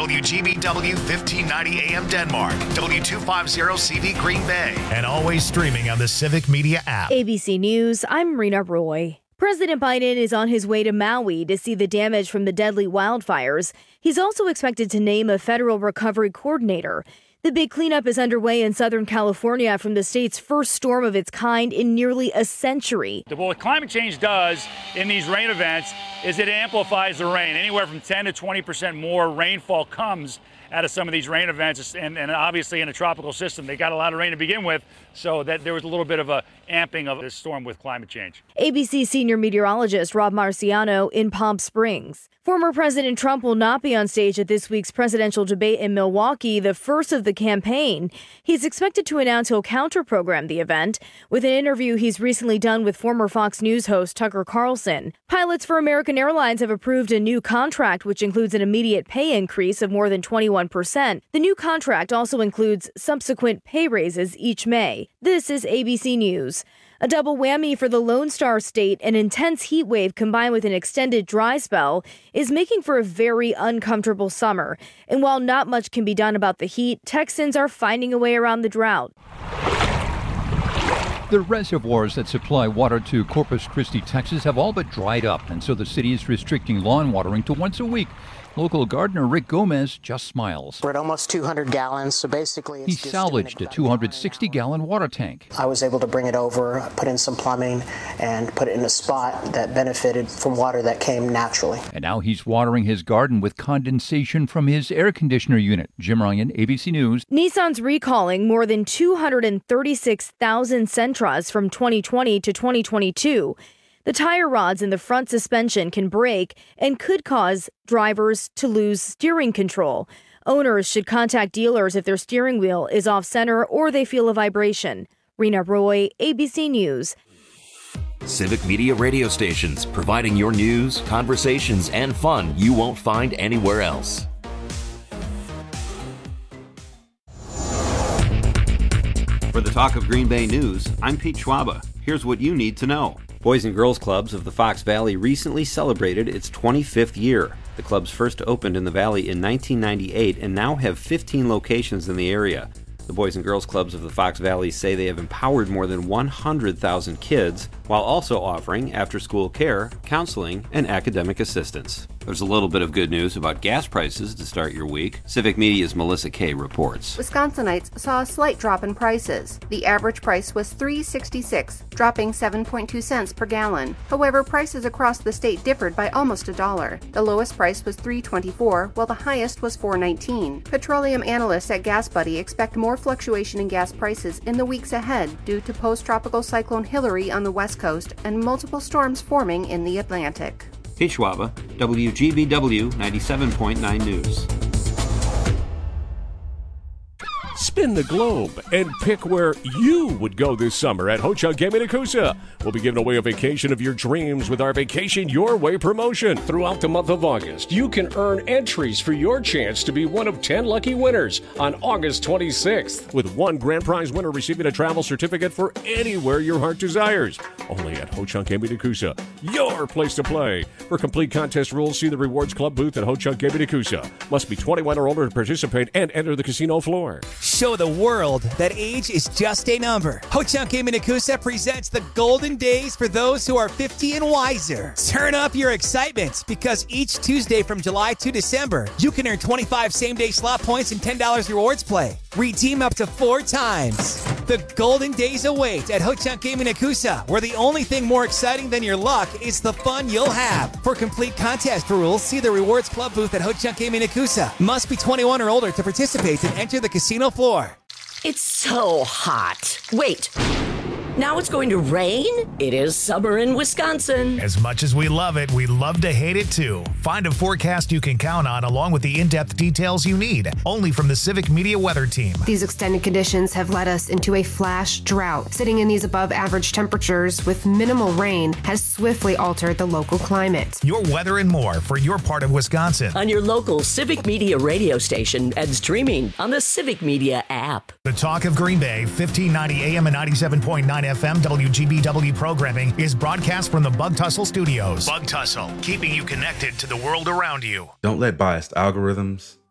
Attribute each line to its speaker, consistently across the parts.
Speaker 1: WGBW 1590 AM Denmark, W250 CV Green Bay, and always streaming on the Civic Media app.
Speaker 2: ABC News, I'm Rena Roy. President Biden is on his way to Maui to see the damage from the deadly wildfires. He's also expected to name a federal recovery coordinator. The big cleanup is underway in Southern California from the state's first storm of its kind in nearly a century.
Speaker 3: What climate change does in these rain events is it amplifies the rain. Anywhere from 10 to 20% more rainfall comes out of some of these rain events, and obviously in a tropical system, they got a lot of rain to begin with, so that there was a little bit of a amping of this storm with climate change.
Speaker 2: ABC senior meteorologist Rob Marciano in Palm Springs. Former President Trump will not be on stage at this week's presidential debate in Milwaukee, the first of the campaign. He's expected to announce he'll counter-program the event with an interview he's recently done with former Fox News host Tucker Carlson. Pilots for American Airlines have approved a new contract, which includes an immediate pay increase of more than 21%. The new contract also includes subsequent pay raises each May. This is ABC News. A double whammy for the Lone Star State, an intense heat wave combined with an extended dry spell, is making for a very uncomfortable summer. And while not much can be done about the heat, Texans are finding a way around the drought.
Speaker 4: The reservoirs that supply water to Corpus Christi, Texas have all but dried up, and so the city is restricting lawn watering to once a week. Local gardener Rick Gomez just smiles.
Speaker 5: We're at almost 200 gallons, so basically
Speaker 4: he salvaged a 260-gallon water tank.
Speaker 5: I was able to bring it over, put in some plumbing, and put it in a spot that benefited from water that came naturally.
Speaker 4: And now he's watering his garden with condensation from his air conditioner unit. Jim Ryan, ABC News.
Speaker 2: Nissan's recalling more than 236,000 Sentras from 2020 to 2022. The tire rods in the front suspension can break and could cause drivers to lose steering control. Owners should contact dealers if their steering wheel is off center or they feel a vibration. Rena Roy, ABC News.
Speaker 6: Civic Media radio stations, providing your news, conversations, and fun you won't find anywhere else.
Speaker 7: For the Talk of Green Bay News, I'm Pete Schwaba. Here's what you need to know. Boys and Girls Clubs of the Fox Valley recently celebrated its 25th year. The clubs first opened in the valley in 1998 and now have 15 locations in the area. The Boys and Girls Clubs of the Fox Valley say they have empowered more than 100,000 kids while also offering after-school care, counseling, and academic assistance. There's a little bit of good news about gas prices to start your week. Civic Media's Melissa Kay reports.
Speaker 8: Wisconsinites saw a slight drop in prices. The average price was $3.66, dropping 7.2 cents per gallon. However, prices across the state differed by almost $1. The lowest price was $3.24, while the highest was $4.19. Petroleum analysts at GasBuddy expect more fluctuation in gas prices in the weeks ahead due to post-tropical cyclone Hillary on the west coast and multiple storms forming in the Atlantic.
Speaker 7: Pete Schwaba, WGBW 97.9 News.
Speaker 9: Spin the globe and pick where you would go this summer at Ho-Chunk Gaming Nakusa. We'll be giving away a vacation of your dreams with our Vacation Your Way promotion. Throughout the month of August, you can earn entries for your chance to be one of 10 lucky winners on August 26th, with one grand prize winner receiving a travel certificate for anywhere your heart desires. Only at Ho-Chunk Gaming Nakusa, your place to play. For complete contest rules, see the Rewards Club booth at Ho-Chunk Gaming Nakusa. Must be 21 or older to participate and enter the casino floor.
Speaker 10: Show the world that age is just a number. Ho-Chunk Gaming Nakusa presents the golden days for those who are 50 and wiser. Turn up your excitement because each Tuesday from July to December, you can earn 25 same-day slot points and $10 rewards play. Redeem up to 4 times. The golden days await at Ho-Chunk Gaming Nakusa, where the only thing more exciting than your luck is the fun you'll have. For complete contest rules, see the Rewards Club booth at Ho-Chunk Gaming Nakusa. Must be 21 or older to participate and enter the casino floor.
Speaker 11: It's so hot. Wait. Now it's going to rain? It is summer in Wisconsin.
Speaker 1: As much as we love it, we love to hate it too. Find a forecast you can count on along with the in-depth details you need. Only from the Civic Media Weather Team.
Speaker 12: These extended conditions have led us into a flash drought. Sitting in these above average temperatures with minimal rain has swiftly altered the local climate.
Speaker 1: Your weather and more for your part of Wisconsin.
Speaker 11: On your local Civic Media radio station and streaming on the Civic Media app.
Speaker 1: The Talk of Green Bay, 1590 AM and 97.9 FM WGBW programming is broadcast from the Bug Tussle Studios. Bug Tussle, keeping you connected to the world around you.
Speaker 13: Don't let biased algorithms,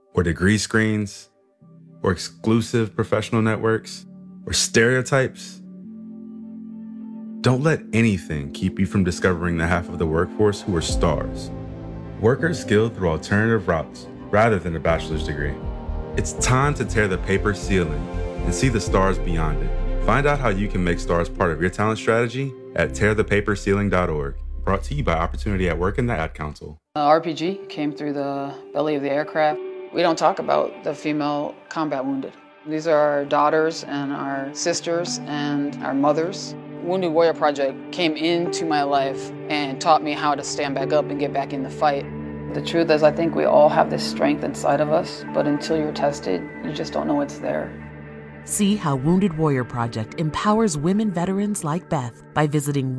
Speaker 13: or degree screens, or exclusive professional networks, or stereotypes. Don't let anything keep you from discovering the half of the workforce who are stars. Workers skilled through alternative routes rather than a bachelor's degree. It's time to tear the paper ceiling and see the stars beyond it. Find out how you can make stars part of your talent strategy at tearthepaperceiling.org. Brought to you by Opportunity at Work and the Ad Council.
Speaker 14: RPG came through the belly of the aircraft. We don't talk about the female combat wounded. These are our daughters and our sisters and our mothers. Wounded Warrior Project came into my life and taught me how to stand back up and get back in the fight. The truth is, I think we all have this strength inside of us, but until you're tested, you just don't know it's there.
Speaker 15: See how Wounded Warrior Project empowers women veterans like Beth by visiting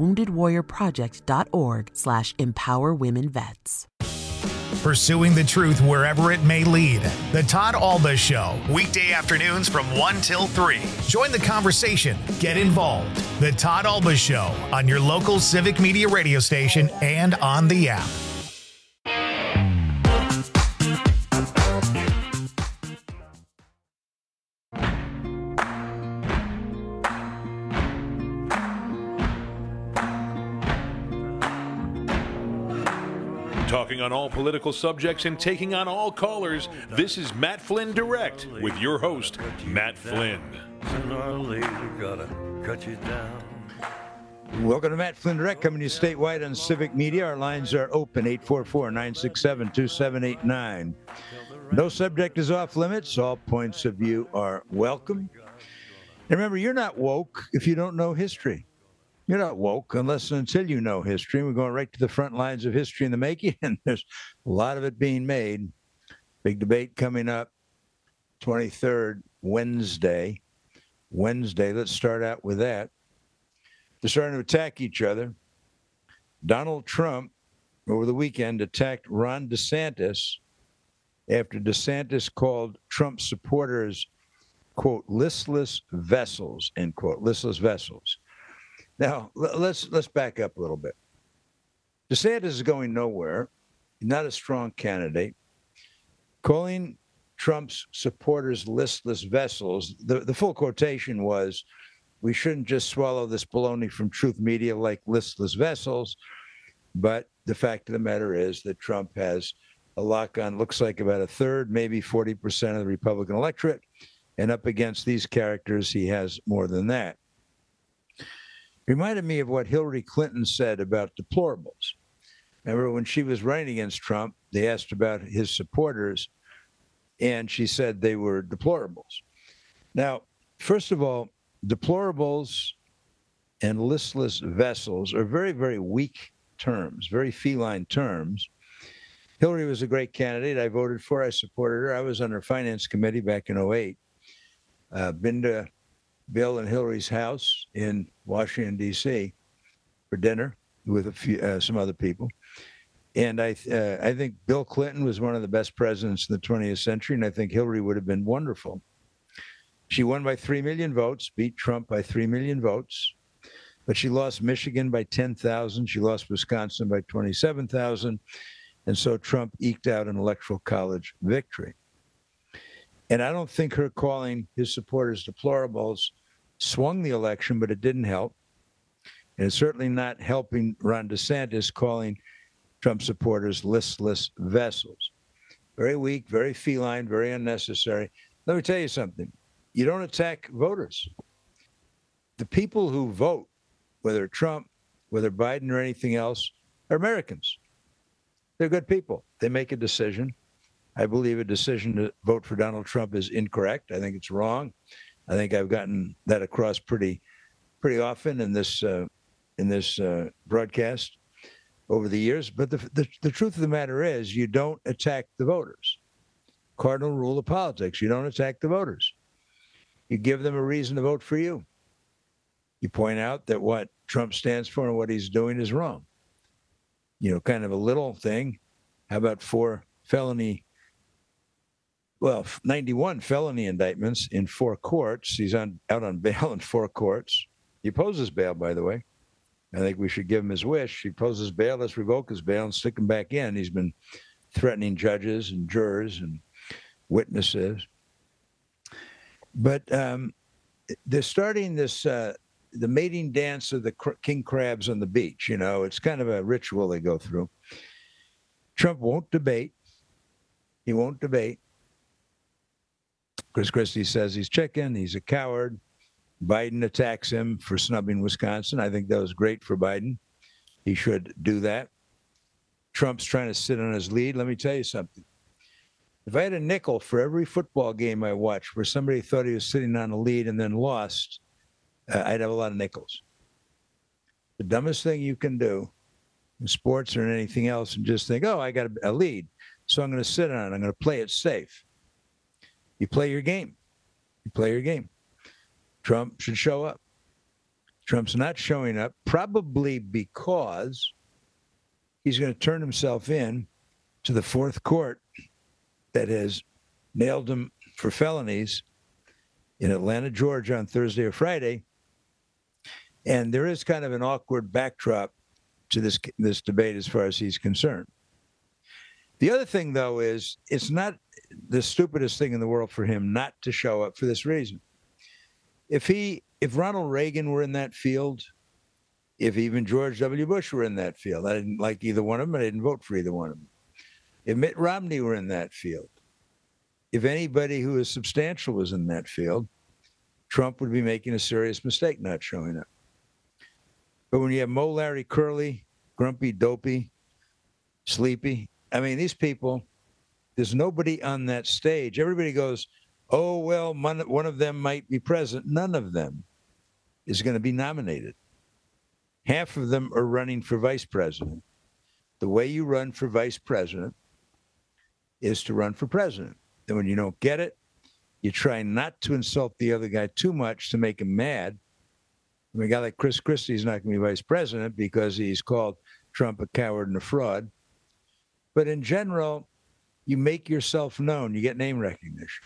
Speaker 15: woundedwarriorproject.org/empowerwomenvets.
Speaker 1: Pursuing the truth wherever it may lead. The Todd Alba Show, weekday afternoons from 1 till 3. Join the conversation. Get involved. The Todd Alba Show on your local Civic Media radio station and on the app.
Speaker 16: Talking on all political subjects and taking on all callers, this is Matt Flynn Direct with your host, Matt Flynn.
Speaker 17: Welcome to Matt Flynn Direct, coming to you statewide on Civic Media. Our lines are open, 844-967-2789. No subject is off limits. All points of view are welcome. And remember, you're not woke if you don't know history. You're not woke unless and until you know history. We're going right to the front lines of history in the making, and there's a lot of it being made. Big debate coming up 23rd, Wednesday. Let's start out with that. They're starting to attack each other. Donald Trump, over the weekend, attacked Ron DeSantis after DeSantis called Trump supporters, quote, listless vessels, end quote, listless vessels. Now, let's back up a little bit. DeSantis is going nowhere, not a strong candidate. Calling Trump's supporters listless vessels, the full quotation was, we shouldn't just swallow this baloney from Truth Media like listless vessels, but the fact of the matter is that Trump has a lock on, looks like about a third, maybe 40% of the Republican electorate, and up against these characters, he has more than that. Reminded me of what Hillary Clinton said about deplorables. Remember when she was running against Trump, they asked about his supporters, and she said they were deplorables. Now, first of all, deplorables and listless vessels are very, very weak terms, very feline terms. Hillary was a great candidate. I voted for her. I supported her. I was on her finance committee back in 2008. Been to Bill and Hillary's house in Washington, D.C. for dinner with a few, some other people. And I think Bill Clinton was one of the best presidents in the 20th century, and I think Hillary would have been wonderful. She won by 3 million votes, beat Trump by 3 million votes, but she lost Michigan by 10,000. She lost Wisconsin by 27,000. And so Trump eked out an electoral college victory. And I don't think her calling his supporters deplorables swung the election, but it didn't help. And it's certainly not helping Ron DeSantis calling Trump supporters listless vessels. Very weak, very feline, very unnecessary. Let me tell you something. You don't attack voters. The people who vote, whether Trump, whether Biden or anything else, are Americans. They're good people. They make a decision. I believe a decision to vote for Donald Trump is incorrect. I think it's wrong. I think I've gotten that across pretty often in this broadcast over the years. But the truth of the matter is, you don't attack the voters. Cardinal rule of politics: you don't attack the voters. You give them a reason to vote for you. You point out that what Trump stands for and what he's doing is wrong. You know, kind of a little thing. How about 91 felony indictments in 4 courts. He's out on bail in 4 courts. He opposes bail, by the way. I think we should give him his wish. He opposes bail. Let's revoke his bail and stick him back in. He's been threatening judges and jurors and witnesses. But they're starting this, the mating dance of the king crabs on the beach. You know, it's kind of a ritual they go through. Trump won't debate. He won't debate. Chris Christie says he's chicken, he's a coward. Biden attacks him for snubbing Wisconsin. I think that was great for Biden. He should do that. Trump's trying to sit on his lead. Let me tell you something. If I had a nickel for every football game I watched where somebody thought he was sitting on a lead and then lost, I'd have a lot of nickels. The dumbest thing you can do in sports or in anything else and just think, oh, I got a lead, so I'm going to sit on it. I'm going to play it safe. You play your game. You play your game. Trump should show up. Trump's not showing up, probably because he's going to turn himself in to the fourth court that has nailed him for felonies in Atlanta, Georgia on Thursday or Friday. And there is kind of an awkward backdrop to this debate as far as he's concerned. The other thing, though, is it's not the stupidest thing in the world for him not to show up for this reason. If Ronald Reagan were in that field, if even George W. Bush were in that field, I didn't like either one of them, and I didn't vote for either one of them. If Mitt Romney were in that field, if anybody who is substantial was in that field, Trump would be making a serious mistake not showing up. But when you have Mo, Larry, Curly, Grumpy, Dopey, Sleepy, I mean, these people, there's nobody on that stage. Everybody goes, oh, well, one of them might be president. None of them is going to be nominated. Half of them are running for vice president. The way you run for vice president is to run for president. And when you don't get it, you try not to insult the other guy too much to make him mad. I mean, a guy like Chris Christie is not going to be vice president because he's called Trump a coward and a fraud. But in general, you make yourself known. You get name recognition.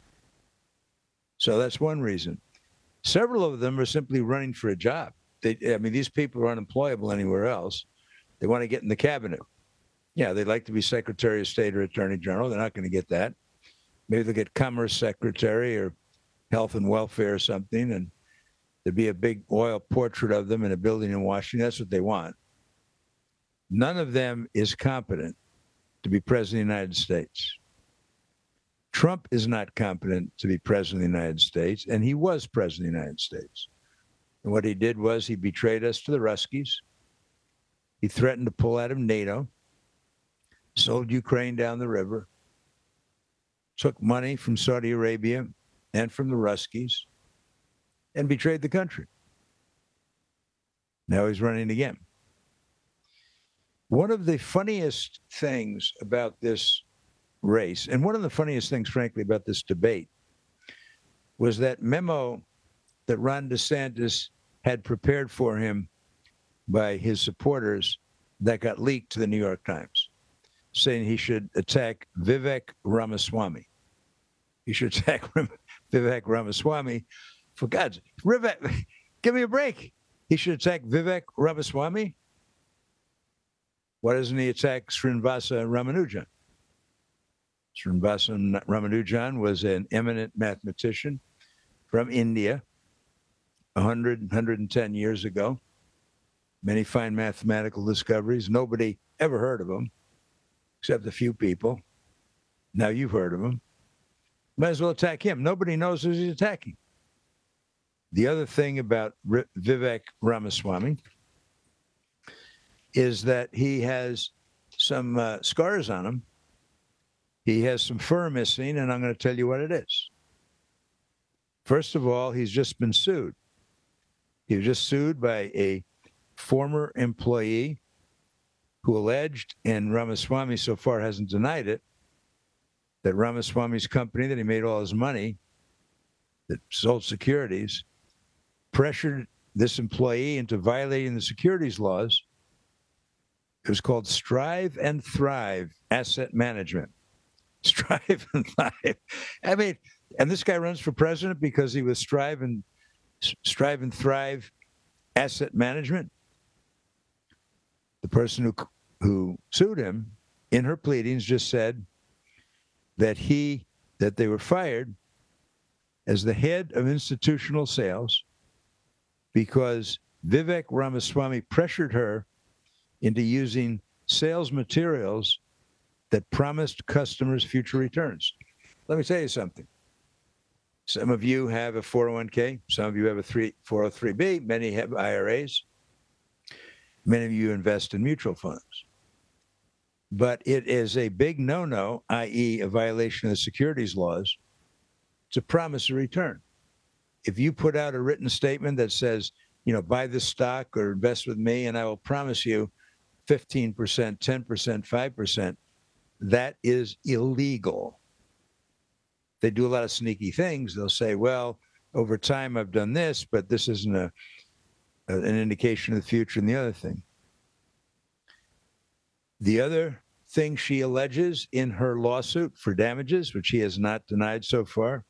Speaker 17: So that's one reason. Several of them are simply running for a job. These people are unemployable anywhere else. They want to get in the cabinet. Yeah, they'd like to be Secretary of State or Attorney General. They're not going to get that. Maybe they'll get Commerce Secretary or Health and Welfare or something, and there'd be a big oil portrait of them in a building in Washington. That's what they want. None of them is competent to be President of the United States. Trump is not competent to be President of the United States, and he was President of the United States. And what he did was he betrayed us to the Ruskies. He threatened to pull out of NATO, sold Ukraine down the river, took money from Saudi Arabia and from the Ruskies, and betrayed the country. Now he's running again. One of the funniest things about this race, and one of the funniest things, frankly, about this debate, was that memo that Ron DeSantis had prepared for him by his supporters that got leaked to the New York Times, saying he should attack Vivek Ramaswamy. He should attack Vivek Ramaswamy. For God's sake, Vivek, give me a break. He should attack Vivek Ramaswamy. Why doesn't he attack Srinivasa Ramanujan? Srinivasa Ramanujan was an eminent mathematician from India 110 years ago. Many fine mathematical discoveries. Nobody ever heard of him, except a few people. Now you've heard of him. Might as well attack him. Nobody knows who he's attacking. The other thing about Vivek Ramaswamy is that he has some scars on him. He has some fur missing, and I'm going to tell you what it is. First of all, he's just been sued. He was just sued by a former employee who alleged, and Ramaswamy so far hasn't denied it, that Ramaswamy's company that he made all his money, that sold securities, pressured this employee into violating the securities laws. It was called Strive and Thrive Asset Management. Strive and Thrive. I mean, and this guy runs for president because he was Strive and Thrive Asset Management. The person who sued him in her pleadings just said that he that they were fired as the head of institutional sales because Vivek Ramaswamy pressured her into using sales materials that promised customers future returns. Let me tell you something. Some of you have a 401k. Some of you have a 403b. Many have IRAs. Many of you invest in mutual funds. But it is a big no-no, i.e. a violation of the securities laws, to promise a return. If you put out a written statement that says, buy this stock or invest with me and I will promise you 15%, 10%, 5%, that is illegal. They do a lot of sneaky things. They'll say, well, over time I've done this, but this isn't an indication of the future. And the other thing she alleges in her lawsuit for damages, which he has not denied so far,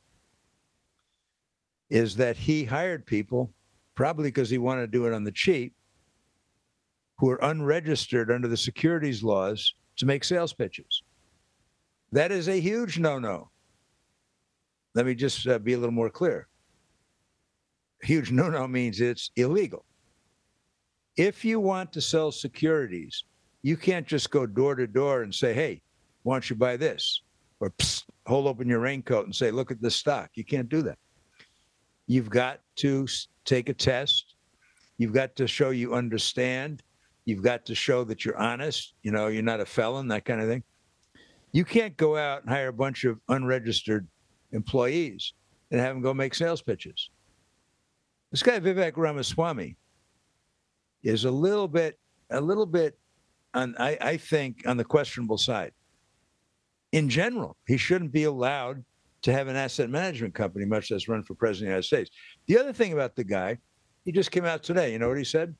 Speaker 17: is that he hired people, probably because he wanted to do it on the cheap, who are unregistered under the securities laws to make sales pitches. That is a huge no-no. Let me just be a little more clear. Huge no-no means it's illegal. If you want to sell securities, you can't just go door to door and say, hey, why don't you buy this? Or hold open your raincoat and say, look at this stock. You can't do that. You've got to take a test. You've got to show you understand. You've got to show that you're honest. You're not a felon, that kind of thing. You can't go out and hire a bunch of unregistered employees and have them go make sales pitches. This guy, Vivek Ramaswamy, is a little bit on, I think, on the questionable side. In general, he shouldn't be allowed to have an asset management company, much less run for president of the United States. The other thing about the guy, he just came out today. You know what he said?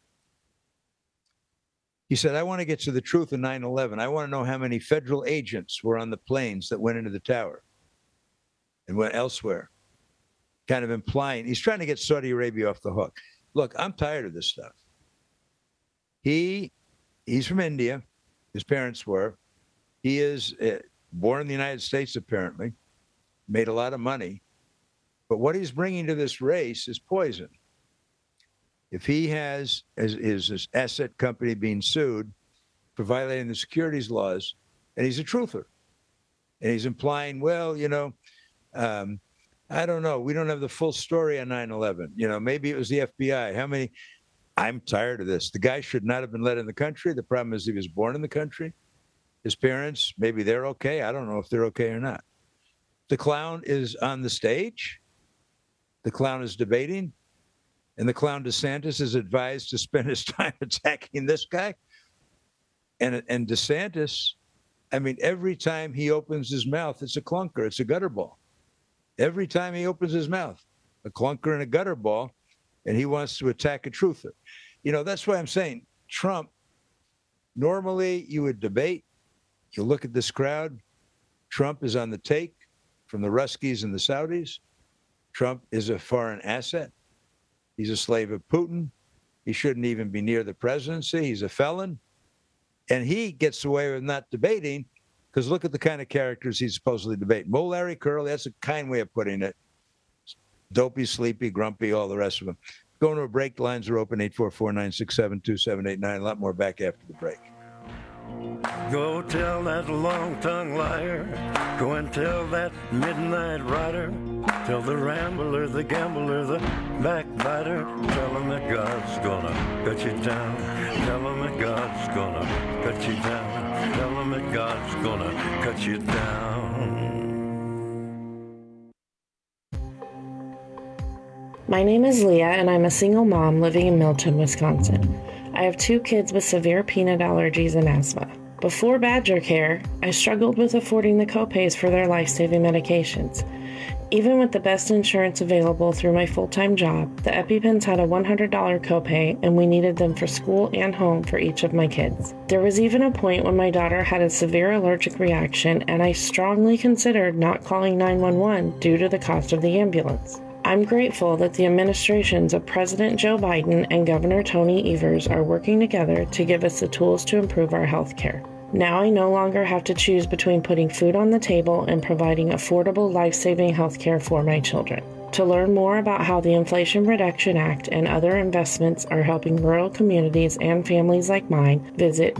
Speaker 17: He said, I want to get to the truth of 9/11. I want to know how many federal agents were on the planes that went into the tower and went elsewhere. Kind of implying, he's trying to get Saudi Arabia off the hook. Look, I'm tired of this stuff. He's from India. His parents were. He is born in the United States, apparently. Made a lot of money. But what he's bringing to this race is poison. If he has his asset company being sued for violating the securities laws, and he's a truther, and he's implying, well, I don't know. We don't have the full story on 9/11. Maybe it was the FBI. I'm tired of this. The guy should not have been let in the country. The problem is he was born in the country. His parents, maybe they're okay. I don't know if they're okay or not. The clown is on the stage. The clown is debating. And the clown DeSantis is advised to spend his time attacking this guy. And DeSantis, every time he opens his mouth, it's a clunker. It's a gutter ball. Every time he opens his mouth, a clunker and a gutter ball, and he wants to attack a truther. That's why I'm saying Trump, normally you would debate. You look at this crowd. Trump is on the take from the Ruskies and the Saudis. Trump is a foreign asset. He's a slave of Putin. He shouldn't even be near the presidency. He's a felon. And he gets away with not debating because look at the kind of characters he's supposedly debating. Mo Larry Curly, that's a kind way of putting it. Dopey, sleepy, grumpy, all the rest of them. Going to a break. The lines are open, 844-967-2789. A lot more back after the break.
Speaker 18: Go tell that long-tongued liar. Go and tell that midnight rider. Tell the rambler, the gambler, the backbiter. Tell him that God's gonna cut you down. Tell him that God's gonna cut you down. Tell him that God's gonna cut you down.
Speaker 19: My name is Leah, and I'm a single mom living in Milton, Wisconsin. I have 2 kids with severe peanut allergies and asthma. Before Badger Care, I struggled with affording the copays for their life-saving medications. Even with the best insurance available through my full-time job, the EpiPens had a $100 copay, and we needed them for school and home for each of my kids. There was even a point when my daughter had a severe allergic reaction, and I strongly considered not calling 911 due to the cost of the ambulance. I'm grateful that the administrations of President Joe Biden and Governor Tony Evers are working together to give us the tools to improve our health care. Now I no longer have to choose between putting food on the table and providing affordable, life-saving health care for my children. To learn more about how the Inflation Reduction Act and other investments are helping rural communities and families like mine, visit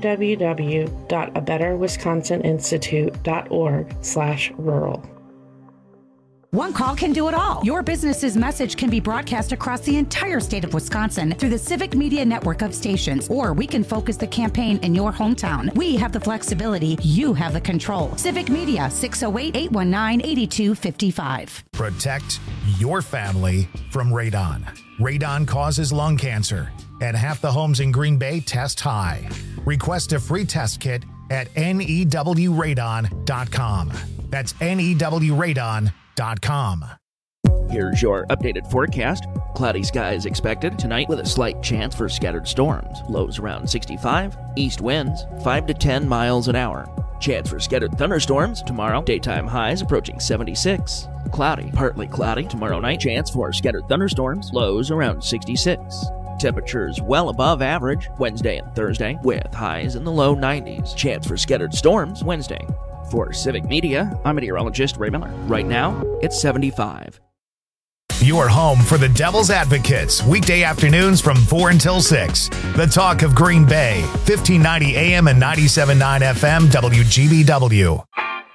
Speaker 19: www.abetterwisconsininstitute.org/rural.
Speaker 20: One call can do it all. Your business's message can be broadcast across the entire state of Wisconsin through the Civic Media network of stations, or we can focus the campaign in your hometown. We have the flexibility. You have the control. Civic Media, 608-819-8255.
Speaker 1: Protect your family from radon. Radon causes lung cancer, and half the homes in Green Bay test high. Request a free test kit at newradon.com. That's newradon.com.
Speaker 21: Here's your updated forecast. Cloudy skies expected tonight with a slight chance for scattered storms. Lows around 65. East winds 5 to 10 miles an hour. Chance for scattered thunderstorms tomorrow. Daytime highs approaching 76. Cloudy, partly cloudy tomorrow night. Chance for scattered thunderstorms. Lows around 66. Temperatures well above average Wednesday and Thursday with highs in the low 90s. Chance for scattered storms Wednesday. For Civic Media, I'm meteorologist Ray Miller. Right now, it's 75.
Speaker 1: Your home for the Devil's Advocates, weekday afternoons from 4 until 6. The Talk of Green Bay, 1590 AM and 97.9 FM, WGBW.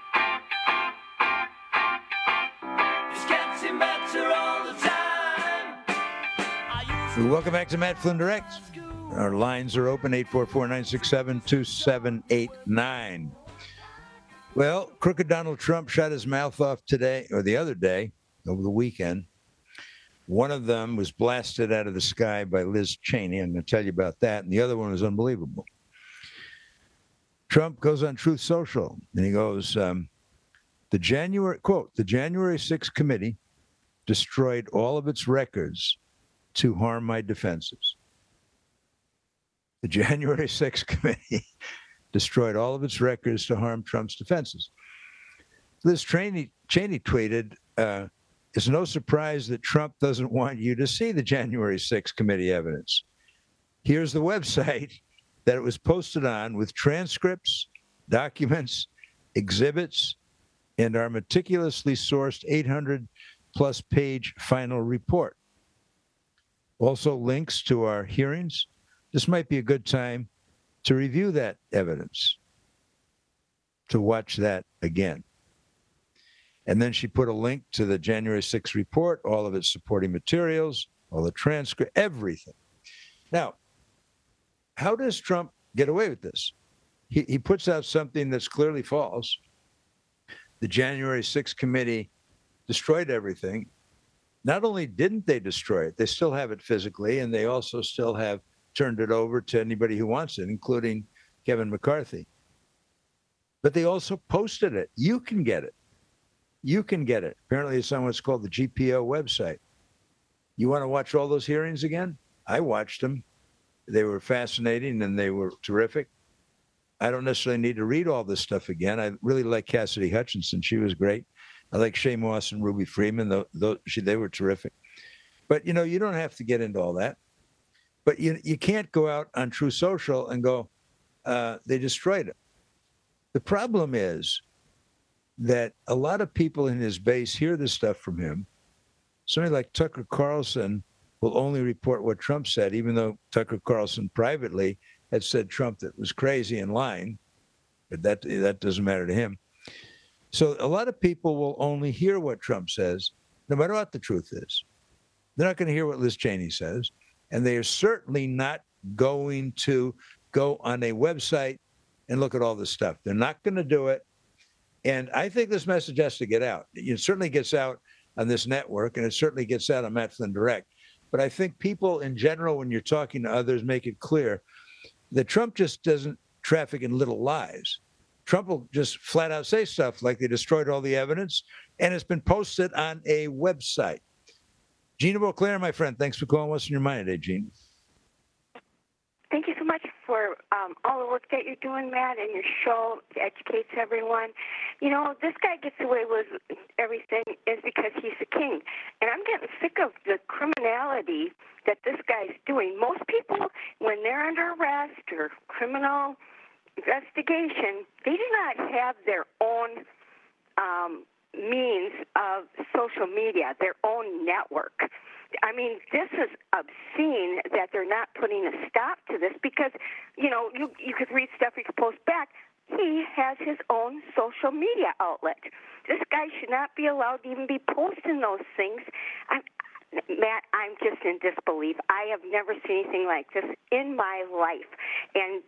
Speaker 17: Welcome back to Matt Flynn Direct. Our lines are open, 844-967-2789. Well, crooked Donald Trump shut his mouth off today, or the other day, over the weekend. One of them was blasted out of the sky by Liz Cheney. I'm going to tell you about that. And the other one was unbelievable. Trump goes on Truth Social, and he goes, the January 6th committee destroyed all of its records to harm my defenses. The January 6th committee destroyed all of its records to harm Trump's defenses. Liz Cheney tweeted, it's no surprise that Trump doesn't want you to see the January 6th committee evidence. Here's the website that it was posted on with transcripts, documents, exhibits, and our meticulously sourced 800-plus page final report. Also links to our hearings. This might be a good time to review that evidence, to watch that again. And then she put a link to the January 6th report, all of its supporting materials, all the transcript, everything. Now, how does Trump get away with this? He puts out something that's clearly false. The January 6th committee destroyed everything. Not only didn't they destroy it, they still have it physically, and they also still have turned it over to anybody who wants it, including Kevin McCarthy. But they also posted it. You can get it. You can get it. Apparently it's on what's called the GPO website. You want to watch all those hearings again? I watched them. They were fascinating and they were terrific. I don't necessarily need to read all this stuff again. I really like Cassidy Hutchinson. She was great. I like Shea Moss and Ruby Freeman. They were terrific. But, you don't have to get into all that. But you can't go out on True Social and go, they destroyed it. The problem is that a lot of people in his base hear this stuff from him. Somebody like Tucker Carlson will only report what Trump said, even though Tucker Carlson privately had said Trump that was crazy and lying. But that doesn't matter to him. So a lot of people will only hear what Trump says, no matter what the truth is. They're not going to hear what Liz Cheney says. And they are certainly not going to go on a website and look at all this stuff. They're not going to do it. And I think this message has to get out. It certainly gets out on this network, and it certainly gets out on Matt Flynn Direct. But I think people in general, when you're talking to others, make it clear that Trump just doesn't traffic in little lies. Trump will just flat out say stuff like they destroyed all the evidence, and it's been posted on a website. Gina Beauclair, my friend, thanks for calling. What's in your mind today, Gina?
Speaker 22: Thank you so much for all the work that you're doing, Matt, and your show educates everyone. This guy gets away with everything is because he's a king. And I'm getting sick of the criminality that this guy's doing. Most people, when they're under arrest or criminal investigation, they do not have their own means of social media, their own network. I mean, this is obscene that they're not putting a stop to this because, you could read stuff, you could post back. He has his own social media outlet. This guy should not be allowed to even be posting those things. Matt, I'm just in disbelief. I have never seen anything like this in my life. And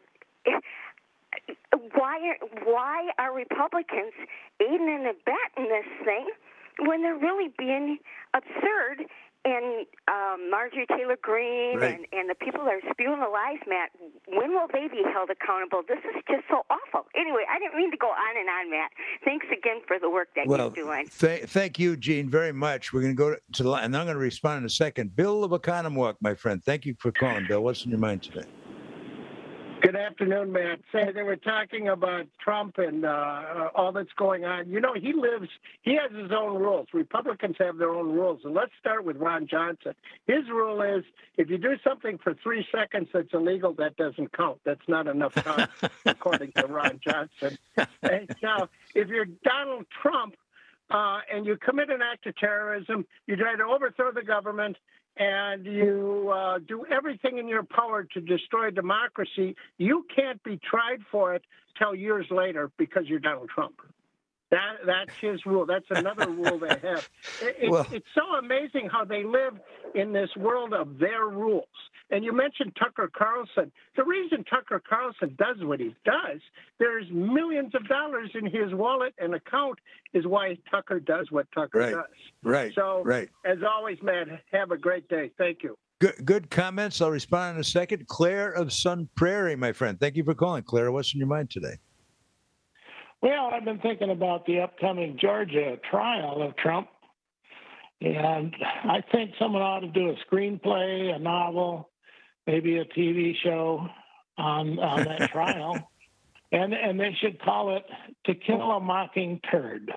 Speaker 22: why are Republicans aiding and abetting this thing when they're really being absurd? And Marjorie Taylor Greene and the people that are spewing the lies, Matt, when will they be held accountable? This is just so awful. Anyway, I didn't mean to go on and on, Matt. Thanks again for the work that you're doing.
Speaker 17: Thank you, Gene, very much. We're going to go to the line, and I'm going to respond in a second. Bill of Oconomowoc, my friend. Thank you for calling, Bill. What's in your mind today?
Speaker 3: Good afternoon, Matt. Say they were talking about Trump and all that's going on. He has his own rules. Republicans have their own rules. And let's start with Ron Johnson. His rule is if you do something for 3 seconds that's illegal, that doesn't count. That's not enough time, according to Ron Johnson. Now, if you're Donald Trump and you commit an act of terrorism, you try to overthrow the government, and you do everything in your power to destroy democracy, you can't be tried for it till years later because you're Donald Trump. That's his rule. That's another rule they have. It's so amazing how they live in this world of their rules. And you mentioned Tucker Carlson. The reason Tucker Carlson does what he does, there's millions of dollars in his wallet and account, is why Tucker does what Tucker does.
Speaker 17: Right.
Speaker 3: So, as always, Matt, have a great day. Thank you.
Speaker 17: Good comments. I'll respond in a second. Claire of Sun Prairie, my friend. Thank you for calling. Claire, what's in your mind today?
Speaker 5: Well, I've been thinking about the upcoming Georgia trial of Trump, and I think someone ought to do a screenplay, a novel, maybe a TV show on that trial, and they should call it To Kill a Mockingbird.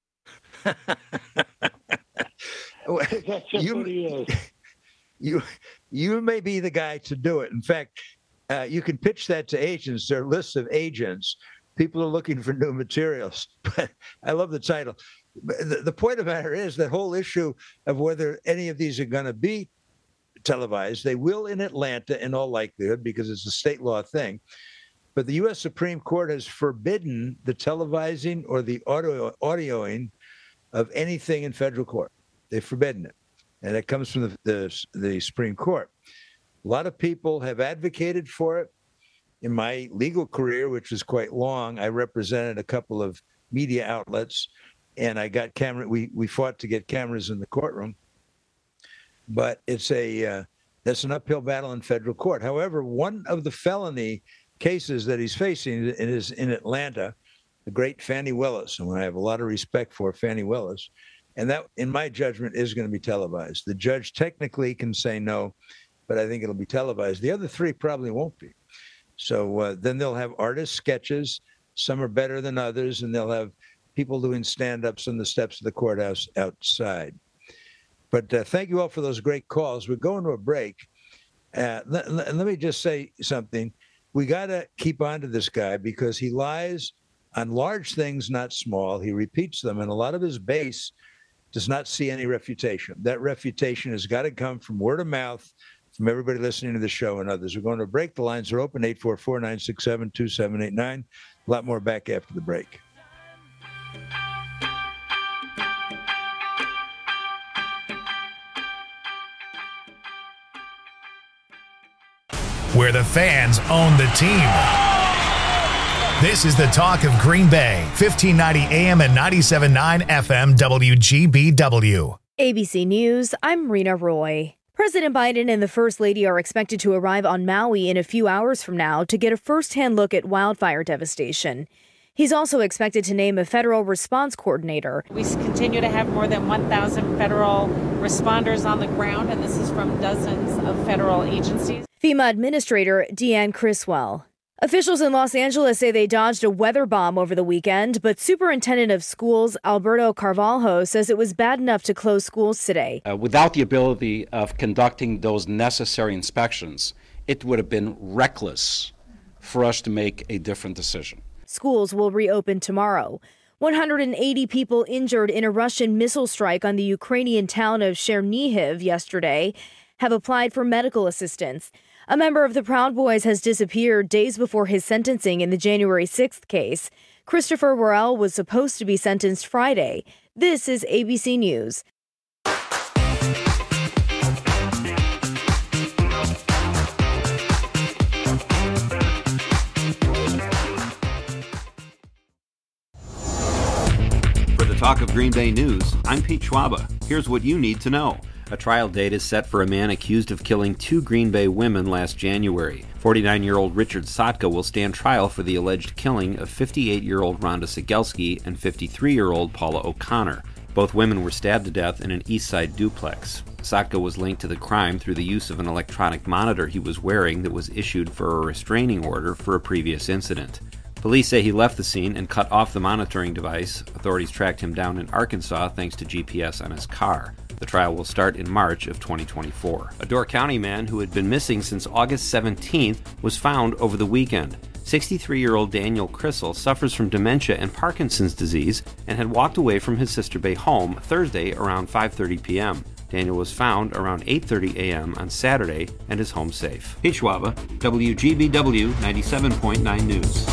Speaker 5: That's just what he is.
Speaker 17: You may be the guy to do it. In fact, you can pitch that to agents. There are lists of agents. People are looking for new materials. But I love the title. The point of the matter is that whole issue of whether any of these are going to be televised. They will in Atlanta in all likelihood because it's a state law thing. But the U.S. Supreme Court has forbidden the televising or the audioing of anything in federal court. They've forbidden it. And it comes from the Supreme Court. A lot of people have advocated for it. In my legal career, which was quite long, I represented a couple of media outlets, and I got we fought to get cameras in the courtroom. But that's an uphill battle in federal court. However, one of the felony cases that he's facing is in Atlanta, the great Fani Willis, and I have a lot of respect for Fani Willis, and that, in my judgment, is going to be televised. The judge technically can say no, but I think it'll be televised. The other three probably won't be. So then they'll have artist sketches. Some are better than others, and they'll have people doing stand-ups on the steps of the courthouse outside. But thank you all for those great calls. We're going to a break. Let me just say something. We got to keep on to this guy because he lies on large things, not small. He repeats them, and a lot of his base does not see any refutation. That refutation has got to come from word of mouth, from everybody listening to the show and others. We're going to break. The lines are open, 844-967-2789. A lot more back after the break.
Speaker 1: Where the fans own the team. This is the talk of Green Bay, 1590 AM and 97.9 FM WGBW.
Speaker 2: ABC News, I'm Rena Roy. President Biden and the First Lady are expected to arrive on Maui in a few hours from now to get a first-hand look at wildfire devastation. He's also expected to name a federal response coordinator.
Speaker 23: We continue to have more than 1,000 federal responders on the ground, and this is from dozens of federal agencies.
Speaker 2: FEMA Administrator Deanne Criswell. Officials in Los Angeles say they dodged a weather bomb over the weekend, but Superintendent of Schools Alberto Carvalho says it was bad enough to close schools today.
Speaker 24: Without the ability of conducting those necessary inspections, it would have been reckless
Speaker 4: for us to make a different decision.
Speaker 2: Schools will reopen tomorrow. 180 people injured in a Russian missile strike on the Ukrainian town of Chernihiv yesterday have applied for medical assistance. A member of the Proud Boys has disappeared days before his sentencing in the January 6th case. Christopher Worrell was supposed to be sentenced Friday. This is ABC News.
Speaker 7: For the Talk of Green Bay News, I'm Pete Schwaba. Here's what you need to know. A trial date is set for a man accused of killing 2 Green Bay women last January. 49-year-old Richard Sotka will stand trial for the alleged killing of 58-year-old Rhonda Sigelski and 53-year-old Paula O'Connor. Both women were stabbed to death in an East Side duplex. Sotka was linked to the crime through the use of an electronic monitor he was wearing that was issued for a restraining order for a previous incident. Police say he left the scene and cut off the monitoring device. Authorities tracked him down in Arkansas thanks to GPS on his car. The trial will start in March of 2024. A Door County man who had been missing since August 17th was found over the weekend. 63-year-old Daniel Crissell suffers from dementia and Parkinson's disease and had walked away from his Sister Bay home Thursday around 5:30 p.m. Daniel was found around 8:30 a.m. on Saturday and is home safe. Pete Schwaba, WGBW 97.9 News.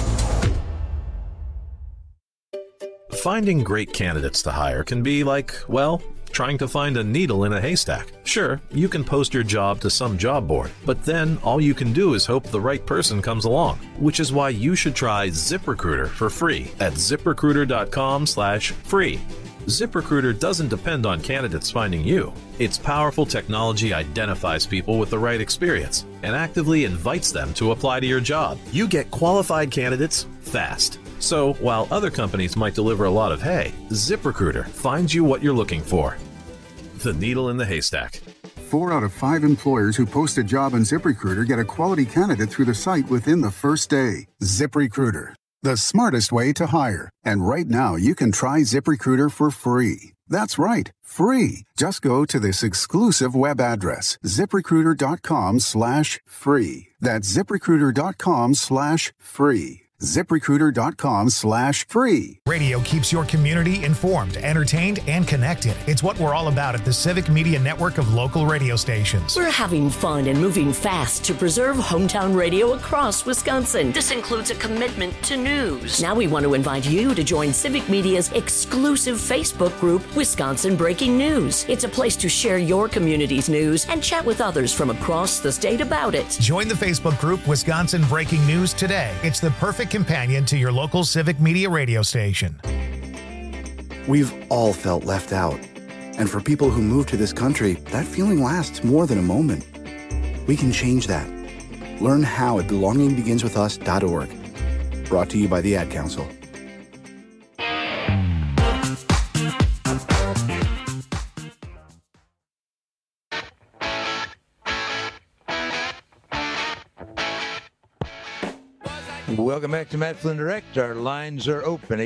Speaker 6: Finding great candidates to hire can be like, well, trying to find a needle in a haystack. Sure, you can post your job to some job board, but then all you can do is hope the right person comes along, which is why you should try ZipRecruiter for free at ZipRecruiter.com/free. ZipRecruiter doesn't depend on candidates finding you. Its powerful technology identifies people with the right experience and actively invites them to apply to your job. You get qualified candidates fast. So, while other companies might deliver a lot of hay, ZipRecruiter finds you what you're looking for. The needle in the haystack.
Speaker 8: 4 out of 5 employers who post a job on ZipRecruiter get a quality candidate through the site within the first day. ZipRecruiter, the smartest way to hire. And right now, you can try ZipRecruiter for free. That's right, free. Just go to this exclusive web address, ZipRecruiter.com/free. That's ZipRecruiter.com/free. ZipRecruiter.com/free.
Speaker 1: Radio keeps your community informed, entertained, and connected. It's what we're all about at the Civic Media Network of local radio stations.
Speaker 11: We're having fun and moving fast to preserve hometown radio across Wisconsin. This includes a commitment to news. Now we want to invite you to join Civic Media's exclusive Facebook group, Wisconsin Breaking News. It's a place to share your community's news and chat with others from across the state about it.
Speaker 1: Join the Facebook group Wisconsin Breaking News today. It's the perfect companion to your local Civic Media radio station.
Speaker 24: We've all felt left out. And for people who move to this country, that feeling lasts more than a moment. We can change that. Learn how at belongingbeginswithus.org. Brought to you by the Ad Council.
Speaker 17: Welcome back to Matt Flynn Direct. Our lines are open,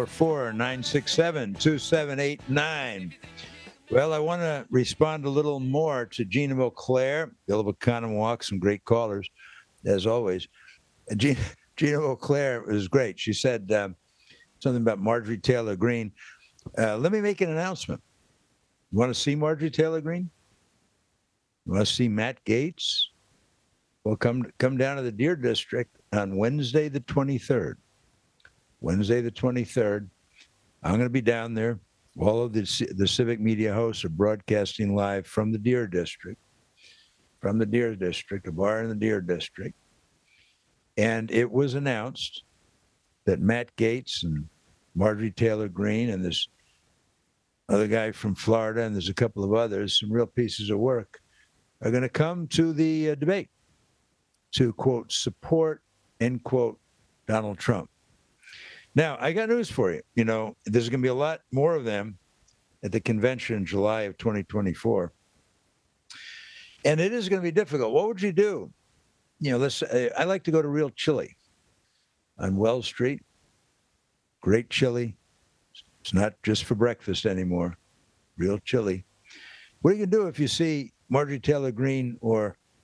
Speaker 17: 844-967-2789. Well, I want to respond a little more to Gina Beauclair. Bill of Oconomowoc, some great callers, as always. Gina Beauclair was great. She said something about Marjorie Taylor Greene. Let me make an announcement. You want to see Marjorie Taylor Greene? You want to see Matt Gaetz? Well, come down to the Deer District on Wednesday the 23rd. Wednesday the 23rd. I'm going to be down there. All of the Civic Media hosts are broadcasting live from the Deer District. From the Deer District, a bar in the Deer District. And it was announced that Matt Gaetz and Marjorie Taylor Greene and this other guy from Florida, and there's a couple of others, some real pieces of work, are going to come to the debate to, quote, support, end quote, Donald Trump. Now, I got news for you. You know, there's going to be a lot more of them at the convention in July of 2024. And it is going to be difficult. What would you do? You know, I like to go to Real Chili on Wells Street. Great chili. It's not just for breakfast anymore. Real Chili. What are you going to do if you see Marjorie Taylor Greene or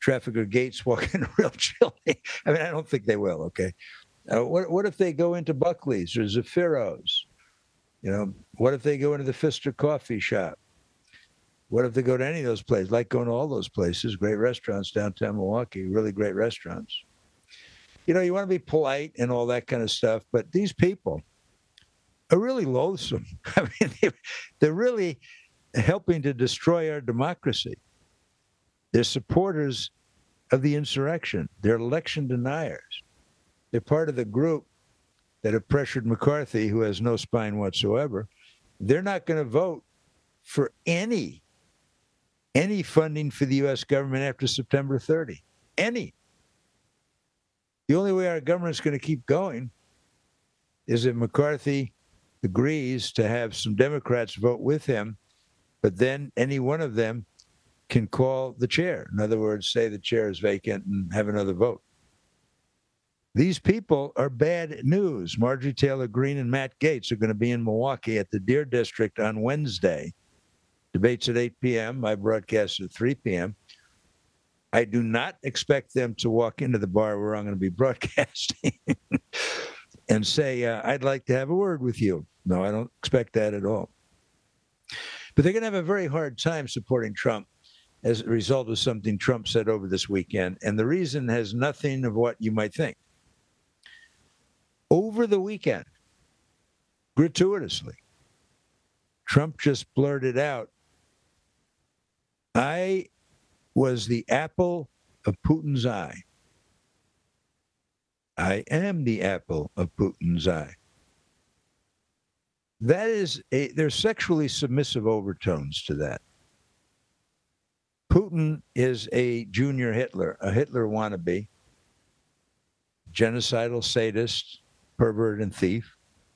Speaker 17: trafficker Gates walk into real chili. I mean, I don't think they will, okay? What if they go into Buckley's or Zaffiro's? What if they go into the Pfister Coffee Shop? What if they go to any of those places? Like going to all those places, great restaurants downtown Milwaukee, really great restaurants. You want to be polite and all that kind of stuff, but these people are really loathsome. I mean, they're really helping to destroy our democracy. They're supporters of the insurrection. They're election deniers. They're part of the group that have pressured McCarthy, who has no spine whatsoever. They're not going to vote for any funding for the U.S. government after September 30. Any. The only way our government's going to keep going is if McCarthy agrees to have some Democrats vote with him, but then any one of them can call the chair. In other words, say the chair is vacant and have another vote. These people are bad news. Marjorie Taylor Greene and Matt Gaetz are going to be in Milwaukee at the Deer District on Wednesday. Debates at 8 p.m. My broadcast at 3 p.m. I do not expect them to walk into the bar where I'm going to be broadcasting and say, I'd like to have a word with you. No, I don't expect that at all. But they're going to have a very hard time supporting Trump as a result of something Trump said over this weekend. And the reason has nothing of what you might think. Over the weekend, gratuitously, Trump just blurted out, I was the apple of Putin's eye. I am the apple of Putin's eye. That is, there's sexually submissive overtones to that. Putin is a junior Hitler, a Hitler wannabe, genocidal sadist, pervert, and thief.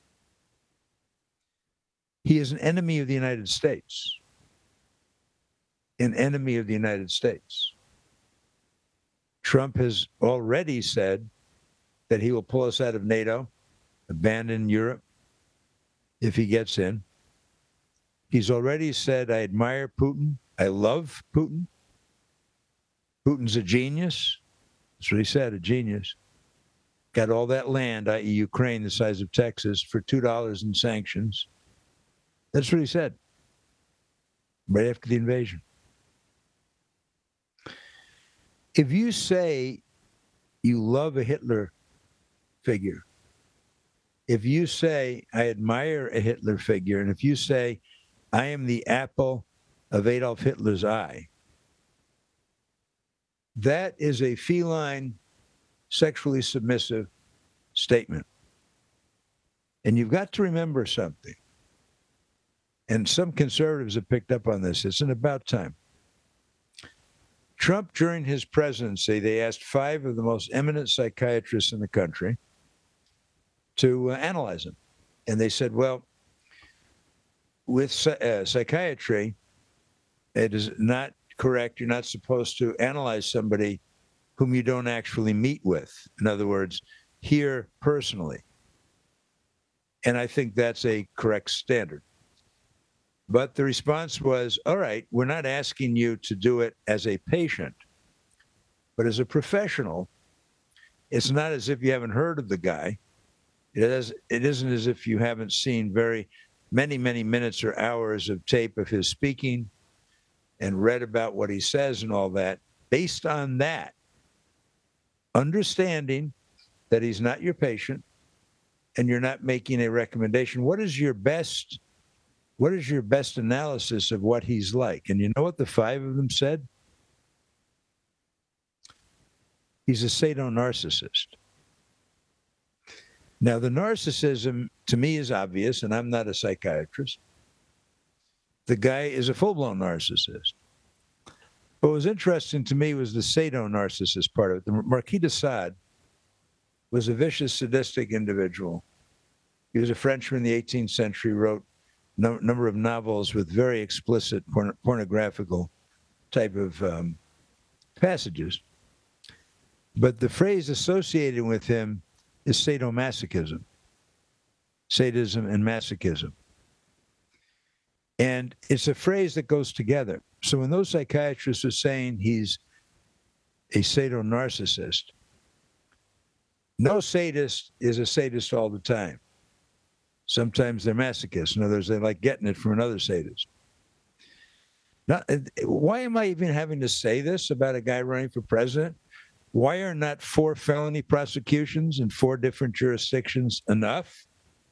Speaker 17: He is an enemy of the United States. An enemy of the United States. Trump has already said that he will pull us out of NATO, abandon Europe if he gets in. He's already said, I admire Putin. I love Putin. Putin's a genius. That's what he said, a genius. Got all that land, i.e. Ukraine, the size of Texas, for $2 in sanctions. That's what he said right after the invasion. If you say you love a Hitler figure, if you say, I admire a Hitler figure, and if you say, I am the apple of Adolf Hitler's eye, that is a feline, sexually submissive statement. And you've got to remember something. And some conservatives have picked up on this. It's about time. Trump, during his presidency, they asked 5 of the most eminent psychiatrists in the country to analyze him. And they said, well, with psychiatry, it is not correct. You're not supposed to analyze somebody whom you don't actually meet with. In other words, hear personally. And I think that's a correct standard. But the response was, all right, we're not asking you to do it as a patient, but as a professional. It's not as if you haven't heard of the guy. It isn't as if you haven't seen many minutes or hours of tape of his speaking and read about what he says and all that. Based on that, understanding that he's not your patient and you're not making a recommendation, what is your best analysis of what he's like? And you know what the 5 of them said? He's a sadomasochisist. Now, the narcissism, to me, is obvious, and I'm not a psychiatrist. The guy is a full-blown narcissist. What was interesting to me was the sadomasochisist part of it. The Marquis de Sade was a vicious, sadistic individual. He was a Frenchman in the 18th century, wrote a number of novels with very explicit pornographical type of passages. But the phrase associated with him is sadomasochism, sadism and masochism. And it's a phrase that goes together. So when those psychiatrists are saying he's a sadomasochistic. No sadist is a sadist all the time. Sometimes they're masochists. In other words, they like getting it from another sadist. Now, why am I even having to say this about a guy running for president? Why are not 4 felony prosecutions in 4 different jurisdictions enough?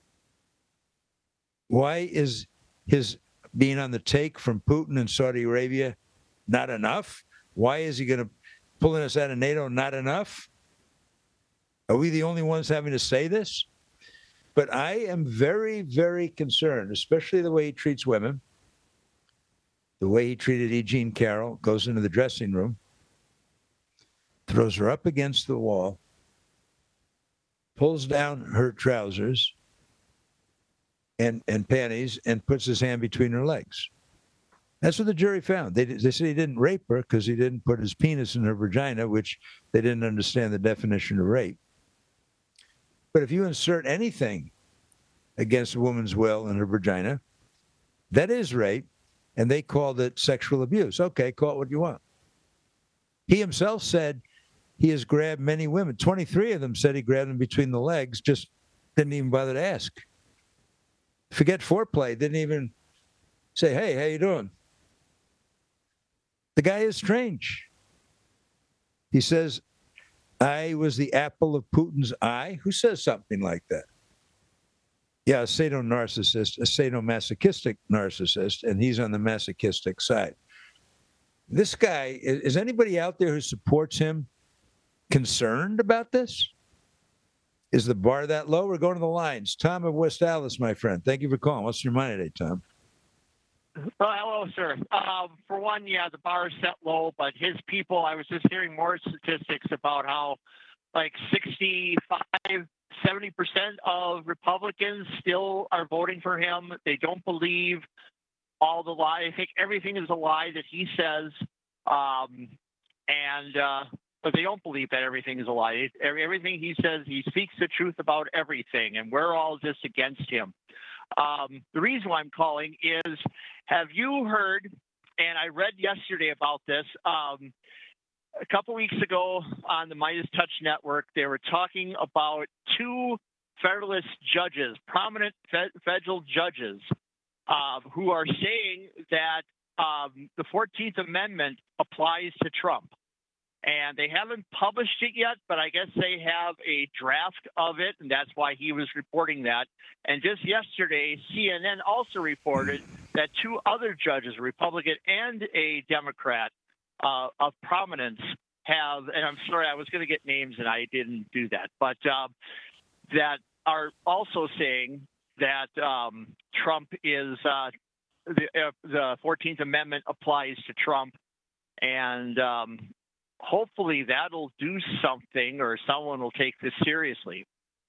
Speaker 17: Why is his being on the take from Putin in Saudi Arabia not enough? Why is he going to pulling us out of NATO not enough? Are we the only ones having to say this? But I am very, very concerned, especially the way he treats women, the way he treated E. Jean Carroll, goes into the dressing room, throws her up against the wall, pulls down her trousers and panties, and puts his hand between her legs. That's what the jury found. They said he didn't rape her because he didn't put his penis in her vagina, which they didn't understand the definition of rape. But if you insert anything against a woman's will in her vagina, that is rape, and they called it sexual abuse. Okay, call it what you want. He himself said he has grabbed many women. 23 of them said he grabbed them between the legs, just didn't even bother to ask. Forget foreplay, didn't even say, hey, how you doing? The guy is strange. He says, I was the apple of Putin's eye. Who says something like that? Yeah, a sadomasochistic, a sadomasochistic narcissist, and he's on the masochistic side. This guy, is anybody out there who supports him concerned about this? Is the bar that low? We're going to the lines. Tom of West Allis, my friend. Thank you for calling. What's your mind today, Tom?
Speaker 9: Hello, sir. For one, yeah, the bar is set low, but his people, I was just hearing more statistics about how like 65, 70% of Republicans still are voting for him. They don't believe all the lie. I think everything is a lie that he says. But they don't believe that everything is a lie. Everything he says, he speaks the truth about everything, and we're all just against him. The reason why I'm calling is, have you heard, and I read yesterday about this, a couple weeks ago on the Midas Touch Network, they were talking about 2 Federalist judges, prominent federal judges, who are saying that the 14th Amendment applies to Trump. And they haven't published it yet, but I guess they have a draft of it, and that's why he was reporting that. And just yesterday, CNN also reported that 2 other judges, a Republican and a Democrat of prominence, have, and I'm sorry, I was going to get names and I didn't do that, but that are also saying that Trump is, the 14th Amendment applies to Trump, and hopefully that'll do something, or someone will take this seriously.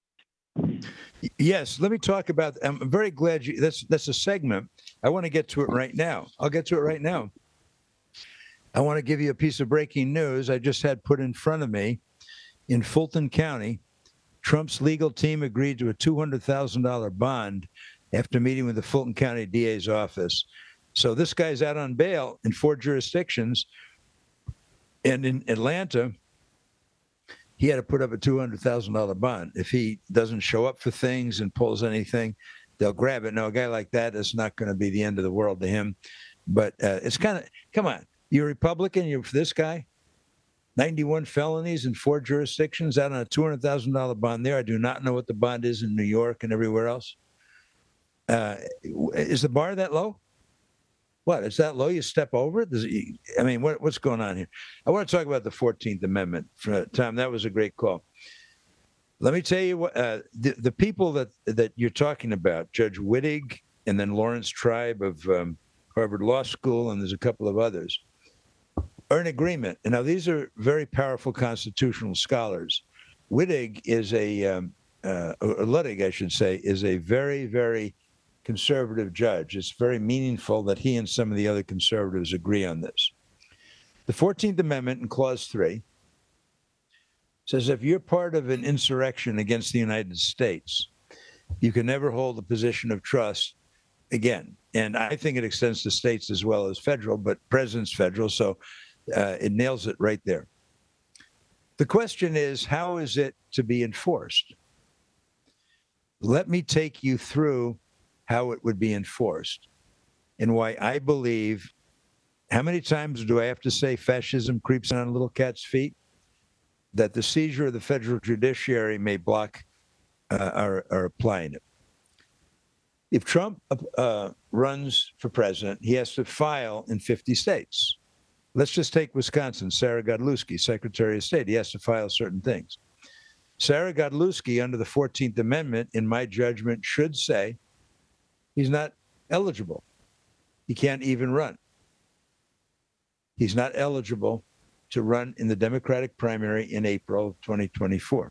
Speaker 17: Yes, let me talk about. I'm very glad that's a segment. I want to get to it right now. I'll get to it right now. I want to give you a piece of breaking news I just had put in front of me. In Fulton County, Trump's legal team agreed to a $200,000 bond after meeting with the Fulton County DA's office. So this guy's out on bail in 4 jurisdictions. And in Atlanta, he had to put up a $200,000 bond. If he doesn't show up for things and pulls anything, they'll grab it. Now, a guy like that is not going to be the end of the world to him. But it's kind of, come on, you're a Republican, you're for this guy? 91 felonies in 4 jurisdictions out on a $200,000 bond there. I do not know what the bond is in New York and everywhere else. Is the bar that low? What, is that low? You step over it? I mean, what's going on here? I want to talk about the 14th Amendment. Tom, that was a great call. Let me tell you what the people that you're talking about, Judge Wittig and then Lawrence Tribe of Harvard Law School, and there's a couple of others, are in agreement. And now these are very powerful constitutional scholars. Wittig is Luttig, I should say, is a very, very conservative judge. It's very meaningful that he and some of the other conservatives agree on this. The 14th Amendment in Clause 3 says if you're part of an insurrection against the United States, you can never hold a position of trust again. And I think it extends to states as well as federal, but president's federal, so it nails it right there. The question is, how is it to be enforced? Let me take you through how it would be enforced and why I believe. How many times do I have to say fascism creeps on a little cat's feet? That the seizure of the federal judiciary may block our applying it. If Trump runs for president, he has to file in 50 states. Let's just take Wisconsin, Sarah Godlewski, Secretary of State. He has to file certain things. Sarah Godlewski, under the 14th Amendment, in my judgment, should say he's not eligible. He can't even run. He's not eligible to run in the Democratic primary in April of 2024.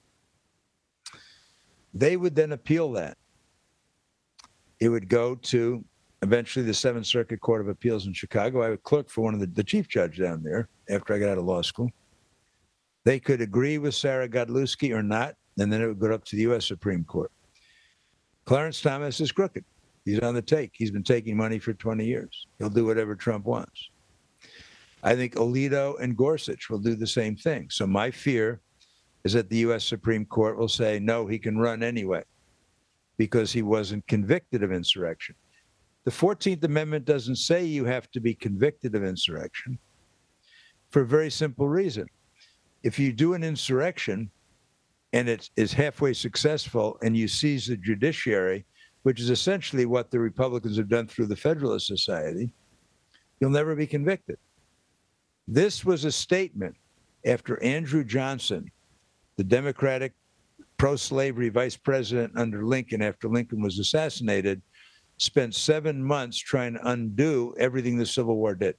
Speaker 17: They would then appeal that. It would go to eventually the Seventh Circuit Court of Appeals in Chicago. I would clerk for one of the chief judge down there after I got out of law school. They could agree with Sarah Godlewski or not, and then it would go up to the U.S. Supreme Court. Clarence Thomas is crooked. He's on the take. He's been taking money for 20 years. He'll do whatever Trump wants. I think Alito and Gorsuch will do the same thing. So my fear is that the U.S. Supreme Court will say, no, he can run anyway because he wasn't convicted of insurrection. The 14th Amendment doesn't say you have to be convicted of insurrection for a very simple reason. If you do an insurrection and it is halfway successful and you seize the judiciary, which is essentially what the Republicans have done through the Federalist Society, you'll never be convicted. This was a statement after Andrew Johnson, the Democratic pro-slavery vice president under Lincoln after Lincoln was assassinated, spent 7 months trying to undo everything the Civil War did.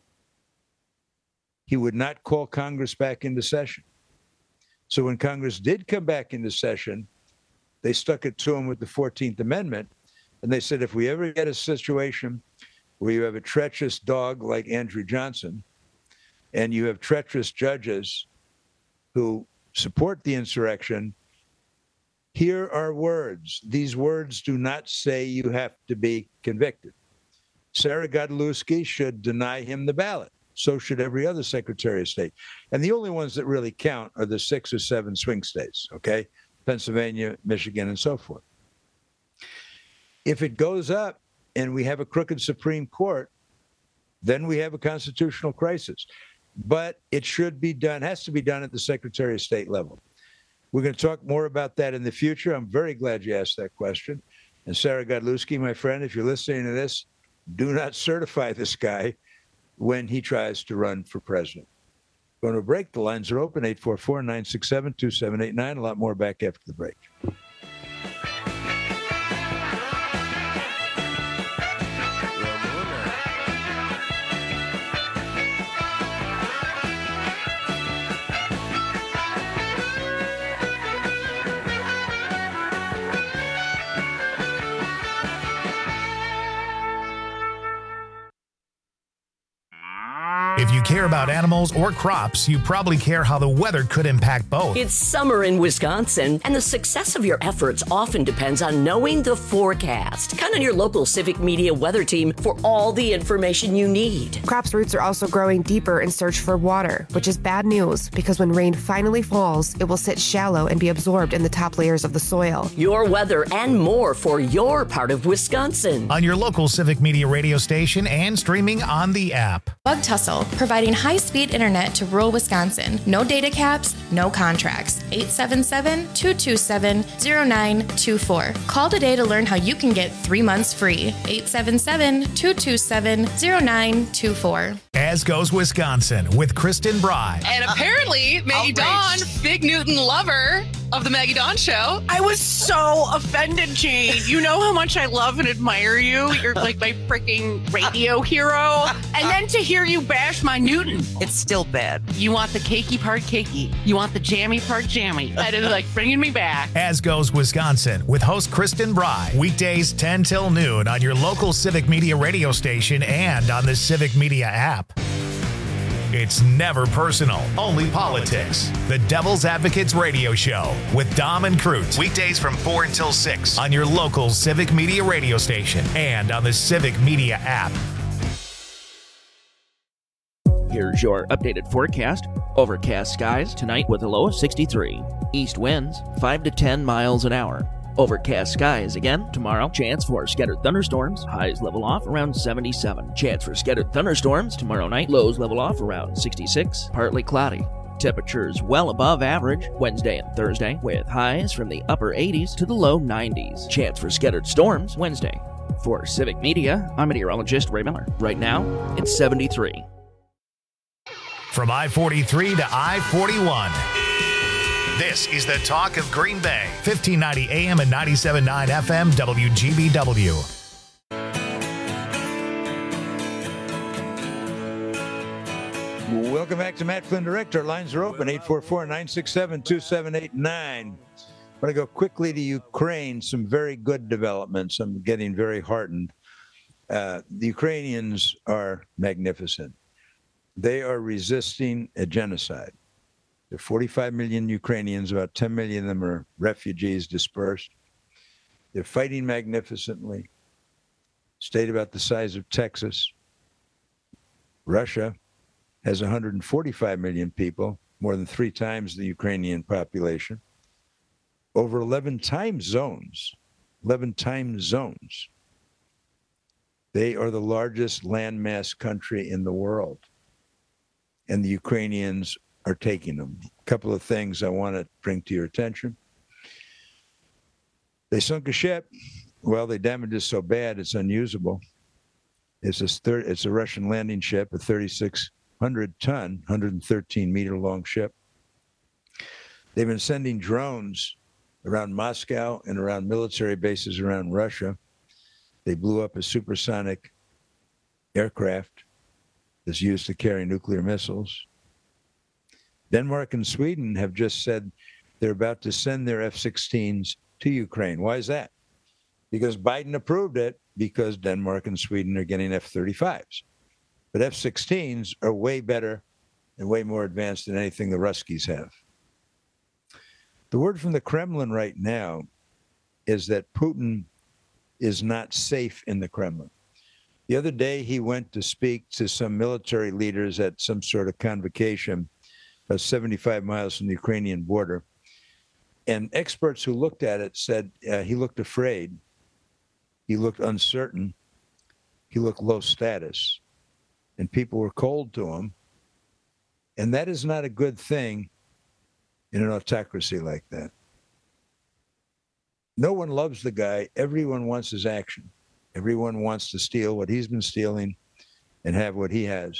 Speaker 17: He would not call Congress back into session. So when Congress did come back into session, they stuck it to him with the 14th Amendment. And they said, if we ever get a situation where you have a treacherous dog like Andrew Johnson, and you have treacherous judges who support the insurrection, here are words. These words do not say you have to be convicted. Sarah Godlewski should deny him the ballot. So should every other Secretary of State. And the only ones that really count are the 6 or 7 swing states, okay? Pennsylvania, Michigan, and so forth. If it goes up and we have a crooked Supreme Court, then we have a constitutional crisis. But it should be done, has to be done at the Secretary of State level. We're going to talk more about that in the future. I'm very glad you asked that question. And Sarah Godlewski, my friend, if you're listening to this, do not certify this guy when he tries to run for president. Going to a break. The lines are open, 844-967-2789. A lot more back after the break.
Speaker 1: If you care about animals or crops, you probably care how the weather could impact both.
Speaker 11: It's summer in Wisconsin, and the success of your efforts often depends on knowing the forecast. Count on your local Civic Media weather team for all the information you need.
Speaker 10: Crops' roots are also growing deeper in search for water, which is bad news because when rain finally falls, it will sit shallow and be absorbed in the top layers of the soil.
Speaker 11: Your weather and more for your part of Wisconsin.
Speaker 1: On your local Civic Media radio station and streaming on the app.
Speaker 12: Bug Tussle, providing high-speed internet to rural Wisconsin. No data caps, no contracts. 877-227-0924. Call today to learn how you can get 3 months free. 877-227-0924.
Speaker 1: As Goes Wisconsin with Kristen Bry.
Speaker 13: And apparently, Maggie Dawn, Big Newton lover of the Maggie Dawn Show.
Speaker 14: I was so offended, Jane. You know how much I love and admire you. You're like my freaking radio hero. And then to hear you bash my Newton.
Speaker 25: It's still bad.
Speaker 14: You want the cakey part cakey. You want the jammy part jammy. That is like bringing me back.
Speaker 1: As Goes Wisconsin with host Kristen Bry. Weekdays 10 till noon on your local Civic Media radio station and on the Civic Media app. It's never personal, only politics. The Devil's Advocates Radio Show with Dom and Crute. Weekdays from 4 until 6 on your local Civic Media radio station and on the Civic Media app.
Speaker 21: Here's your updated forecast. Overcast skies tonight with a low of 63. East winds 5 to 10 miles an hour. Overcast skies again tomorrow. Chance for scattered thunderstorms. Highs level off around 77. Chance for scattered thunderstorms tomorrow night. Lows level off around 66. Partly cloudy. Temperatures well above average Wednesday and Thursday, with highs from the upper 80s to the low 90s. Chance for scattered storms Wednesday. For Civic Media, I'm meteorologist Ray Miller. Right now, it's 73.
Speaker 1: From I-43 to I-41. This is the talk of Green Bay. 1590 AM and 97.9 FM WGBW.
Speaker 17: Welcome back to Matt Flynn Direct. Our lines are open, 844-967-2789. I want to go quickly to Ukraine. Some very good developments. I'm getting very heartened. The Ukrainians are magnificent. They are resisting a genocide. There are 45 million Ukrainians. About 10 million of them are refugees dispersed. They're fighting magnificently. State about the size of Texas. Russia has 145 million people, more than 3 times the Ukrainian population. Over 11 time zones. 11 time zones. They are the largest landmass country in the world. And the Ukrainians are taking them. A couple of things I want to bring to your attention. They sunk a ship. Well, they damaged it so bad it's unusable. It's a Russian landing ship, a 3,600-ton, 113-meter-long ship. They've been sending drones around Moscow and around military bases around Russia. They blew up a supersonic aircraft that's used to carry nuclear missiles. Denmark and Sweden have just said they're about to send their F-16s to Ukraine. Why is that? Because Biden approved it, because Denmark and Sweden are getting F-35s. But F-16s are way better and way more advanced than anything the Ruskies have. The word from the Kremlin right now is that Putin is not safe in the Kremlin. The other day, he went to speak to some military leaders at some sort of convocation 75 miles from the Ukrainian border. And experts who looked at it said he looked afraid, he looked uncertain, he looked low status, and people were cold to him. And that is not a good thing in an autocracy like that. No one loves the guy. Everyone wants his action. Everyone wants to steal what he's been stealing and have what he has.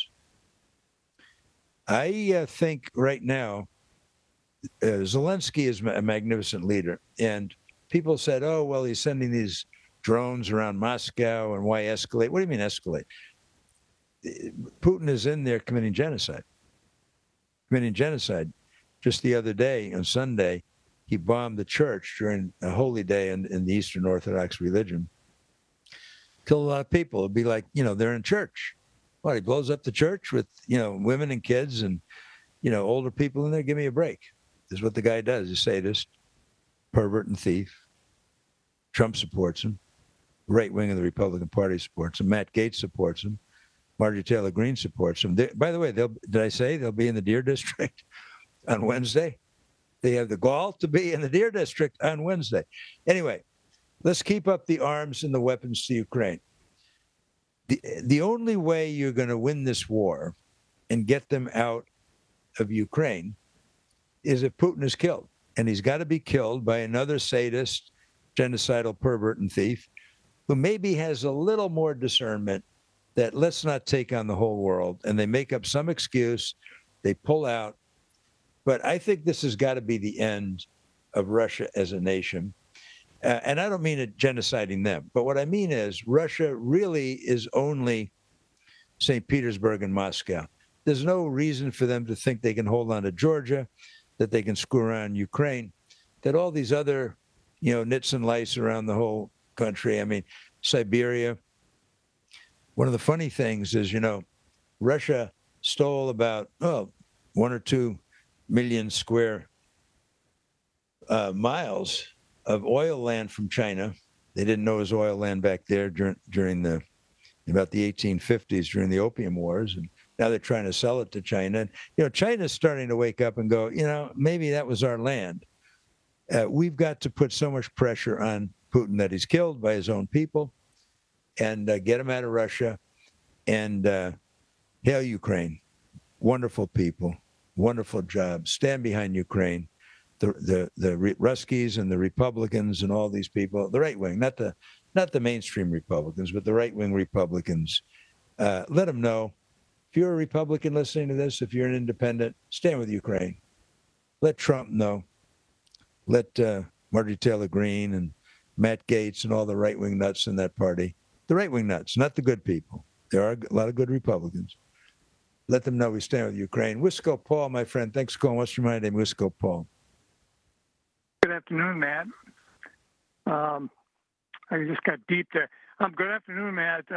Speaker 17: I think right now, Zelensky is a magnificent leader. And people said, oh, well, he's sending these drones around Moscow, and why escalate? What do you mean escalate? Putin is in there committing genocide. Just the other day, on Sunday, he bombed the church during a holy day in the Eastern Orthodox religion. Killed a lot of people. It'd be like, they're in church. Well, he blows up the church with, women and kids and, older people in there. Give me a break. This is what the guy does. He's a sadist, pervert, and thief. Trump supports him. Right wing of the Republican Party supports him. Matt Gaetz supports him. Marjorie Taylor Greene supports him. By the way, did I say they'll be in the Deer District on Wednesday? They have the gall to be in the Deer District on Wednesday. Anyway, let's keep up the arms and the weapons to Ukraine. The only way you're going to win this war and get them out of Ukraine is if Putin is killed. And he's got to be killed by another sadist, genocidal pervert and thief who maybe has a little more discernment that let's not take on the whole world. And they make up some excuse. They pull out. But I think this has got to be the end of Russia as a nation. And I don't mean it genociding them. But what I mean is Russia really is only St. Petersburg and Moscow. There's no reason for them to think they can hold on to Georgia, that they can screw around Ukraine, that all these other, nits and lice around the whole country. I mean, Siberia. One of the funny things is, Russia stole about 1 or 2 million square miles of oil land from China. They didn't know it was oil land back there during about the 1850s, during the Opium Wars. And Now they're trying to sell it to China. And, China's starting to wake up and go, maybe that was our land. We've got to put so much pressure on Putin that he's killed by his own people and get him out of Russia. And hail Ukraine. Wonderful people, wonderful job. Stand behind Ukraine. The Ruskies and the Republicans and all these people, the right wing, not the mainstream Republicans, but the right wing Republicans. Let them know. If you're a Republican listening to this, if you're an independent, stand with Ukraine. Let Trump know. Let Marjorie Taylor Greene and Matt Gaetz and all the right-wing nuts in that party, the right-wing nuts, not the good people. There are a lot of good Republicans. Let them know we stand with Ukraine. Wisco Paul, my friend, thanks for calling. What's your mind name? Wisco Paul.
Speaker 15: Good afternoon, Matt. I just got deep there. Good afternoon, Matt.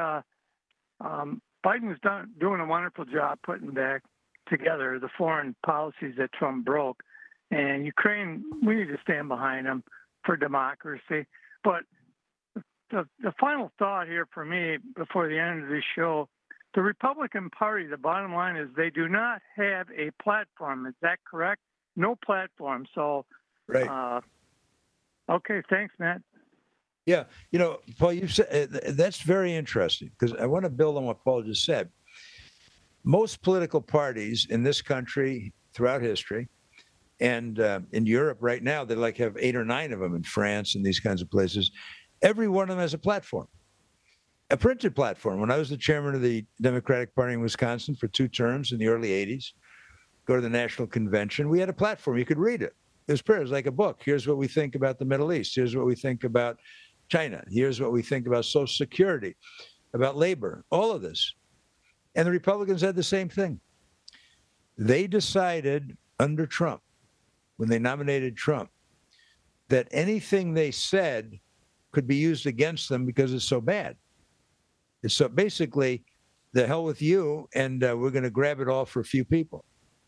Speaker 15: Biden's doing a wonderful job putting back together the foreign policies that Trump broke. And Ukraine, we need to stand behind them for democracy. But the final thought here for me before the end of this show, the Republican Party, the bottom line is they do not have a platform. Is that correct? No platform. So,
Speaker 17: right.
Speaker 15: Okay, thanks, Matt.
Speaker 17: Yeah, Paul, you said that's very interesting because I want to build on what Paul just said. Most political parties in this country throughout history, and in Europe right now, they have 8 or 9 of them in France and these kinds of places. Every one of them has a platform, a printed platform. When I was the chairman of the Democratic Party in Wisconsin for 2 terms in the early 80s, go to the National Convention, we had a platform. You could read it. It was like a book. Here's what we think about the Middle East. Here's what we think about China. Here's what we think about Social Security, about labor, all of this. And the Republicans had the same thing. They decided under Trump, when they nominated Trump, that anything they said could be used against them because it's so bad. It's so basically, the hell with you, and we're going to grab it all for a few people.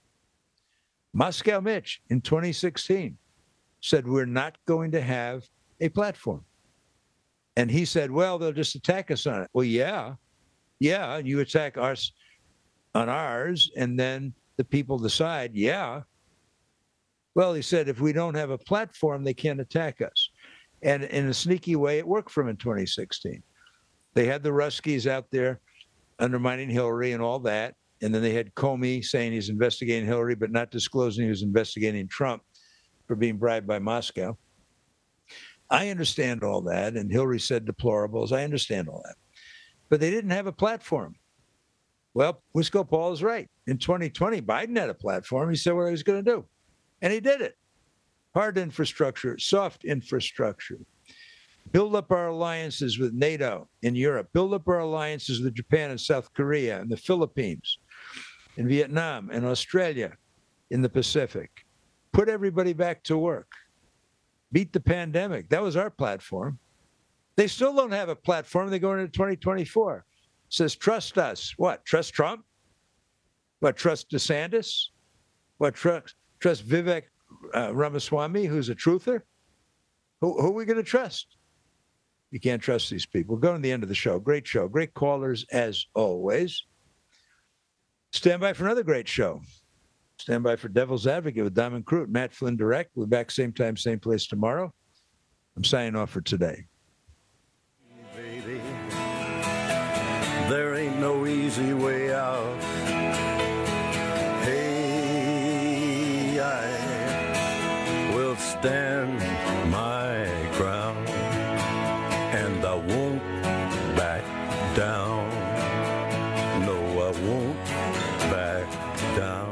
Speaker 17: Moscow Mitch in 2016 said, we're not going to have a platform. And he said, well, they'll just attack us on it. Well, yeah, you attack us on ours, and then the people decide, yeah. Well, he said, if we don't have a platform, they can't attack us. And in a sneaky way, it worked for him in 2016. They had the Ruskies out there undermining Hillary and all that. And then they had Comey saying he's investigating Hillary, but not disclosing he was investigating Trump for being bribed by Moscow. I understand all that. And Hillary said deplorables. I understand all that. But they didn't have a platform. Well, Wisco Paul is right. In 2020, Biden had a platform. He said what he was going to do. And he did it. Hard infrastructure, soft infrastructure. Build up our alliances with NATO in Europe. Build up our alliances with Japan and South Korea and the Philippines and Vietnam and Australia in the Pacific. Put everybody back to work. Beat the pandemic. That was our platform. They still don't have a platform. They go into 2024. It says, trust us. What? Trust Trump? What? Trust DeSantis? What? Trust Vivek Ramaswamy, who's a truther? Who are we going to trust? You can't trust these people. We're going to the end of the show. Great show. Great callers, as always. Stand by for another great show. Stand by for Devil's Advocate with Diamond Crute. Matt Flynn Direct. We'll be back same time, same place tomorrow. I'm signing off for today.
Speaker 16: Baby, there ain't no easy way out. Hey, I will stand my ground, and I won't back down. No, I won't back down.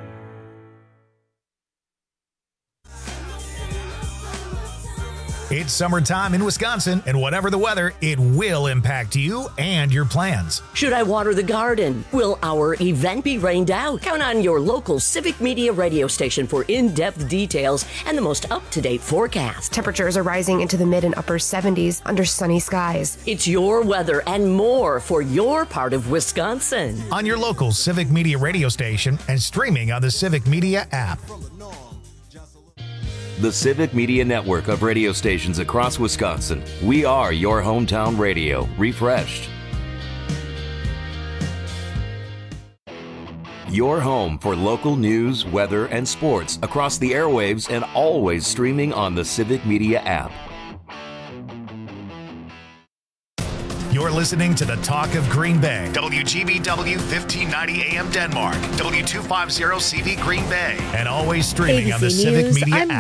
Speaker 1: It's summertime in Wisconsin, and whatever the weather, it will impact you and your plans.
Speaker 11: Should I water the garden? Will our event be rained out? Count on your local Civic Media radio station for in-depth details and the most up-to-date forecast.
Speaker 10: Temperatures are rising into the mid and upper 70s under sunny skies.
Speaker 11: It's your weather and more for your part of Wisconsin.
Speaker 1: On your local Civic Media radio station and streaming on the Civic Media app.
Speaker 18: The Civic Media network of radio stations across Wisconsin. We are your hometown radio, refreshed. Your home for local news, weather, and sports across the airwaves and always streaming on the Civic Media app.
Speaker 1: You're listening to the Talk of Green Bay. WGBW 1590 AM Denmark. W250 CV Green Bay. And always streaming on the
Speaker 2: ABC
Speaker 1: Civic
Speaker 2: News,
Speaker 1: Media
Speaker 2: I'm
Speaker 1: app.